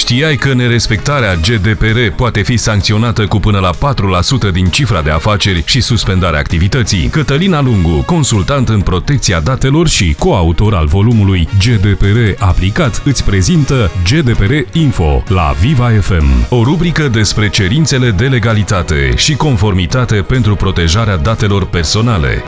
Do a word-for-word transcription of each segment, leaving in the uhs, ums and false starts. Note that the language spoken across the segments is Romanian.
Știai că nerespectarea G D P R poate fi sancționată cu până la patru la sută din cifra de afaceri și suspendarea activității? Cătălina Lungu, consultant în protecția datelor și coautor al volumului G D P R aplicat, îți prezintă G D P R Info la Viva F M, o rubrică despre cerințele de legalitate și conformitate pentru protejarea datelor personale.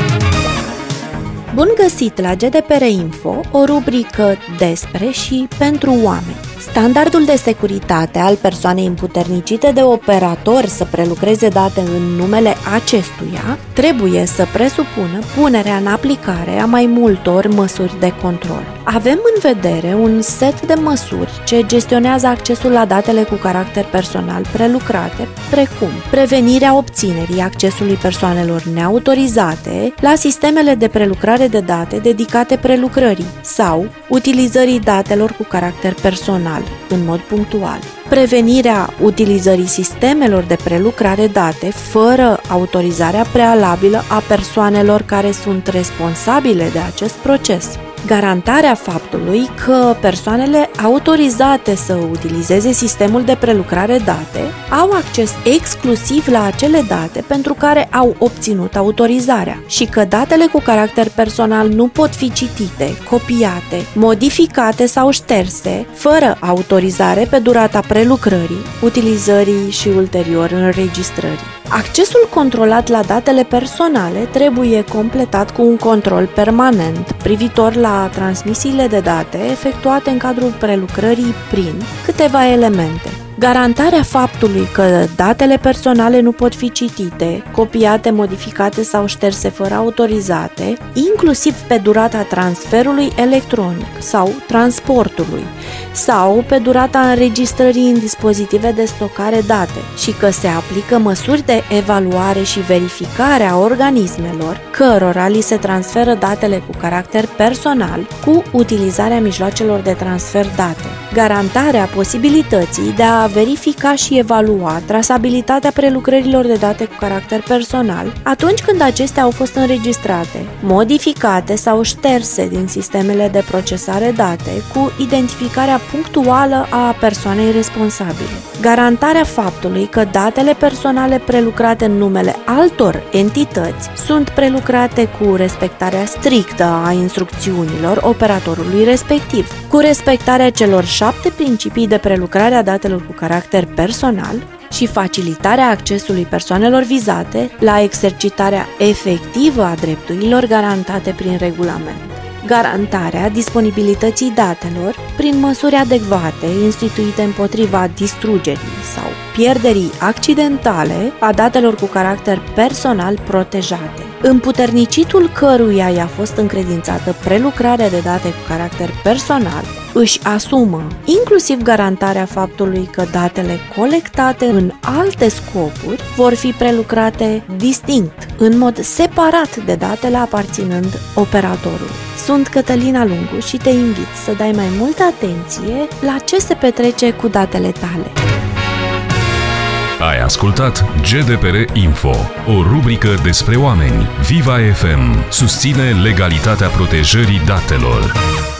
Bun găsit la G D P R Info, o rubrică despre și pentru oameni. Standardul de securitate al persoanei împuternicite de operator să prelucreze date în numele acestuia trebuie să presupună punerea în aplicare a mai multor măsuri de control. Avem în vedere un set de măsuri ce gestionează accesul la datele cu caracter personal prelucrate, precum prevenirea obținerii accesului persoanelor neautorizate la sistemele de prelucrare de date dedicate prelucrării sau utilizării datelor cu caracter personal în mod punctual. Prevenirea utilizării sistemelor de prelucrare date fără autorizarea prealabilă a persoanelor care sunt responsabile de acest proces. Garantarea faptului că persoanele autorizate să utilizeze sistemul de prelucrare date au acces exclusiv la acele date pentru care au obținut autorizarea și că datele cu caracter personal nu pot fi citite, copiate, modificate sau șterse fără autorizare pe durata prelucrării, utilizării și ulterior înregistrării. Accesul controlat la datele personale trebuie completat cu un control permanent privitor la transmisiile de date efectuate în cadrul prelucrării prin câteva elemente. Garantarea faptului că datele personale nu pot fi citite, copiate, modificate sau șterse fără autorizate, inclusiv pe durata transferului electronic sau transportului, sau pe durata înregistrării în dispozitive de stocare date și că se aplică măsuri de evaluare și verificare a organismelor cărora li se transferă datele cu caracter personal cu utilizarea mijloacelor de transfer date. Garantarea posibilității de a verifica și evalua trasabilitatea prelucrărilor de date cu caracter personal atunci când acestea au fost înregistrate, modificate sau șterse din sistemele de procesare date cu identificarea punctuală a persoanei responsabile. Garantarea faptului că datele personale prelucrate în numele altor entități sunt prelucrate cu respectarea strictă a instrucțiunilor operatorului respectiv, cu respectarea celor șapte principii de prelucrare a datelor cu caracter personal și facilitarea accesului persoanelor vizate la exercitarea efectivă a drepturilor garantate prin regulament. Garantarea disponibilității datelor prin măsuri adecvate instituite împotriva distrugerii sau pierderii accidentale a datelor cu caracter personal protejate. Împuternicitul căruia i-a fost încredințată prelucrarea de date cu caracter personal își asumă inclusiv garantarea faptului că datele colectate în alte scopuri vor fi prelucrate distinct, în mod separat de datele aparținând operatorului. Sunt Cătălina Lungu și te invit să dai mai multă atenție la ce se petrece cu datele tale. Ai ascultat G D P R Info, o rubrică despre oameni. Viva F M susține legalitatea protejării datelor.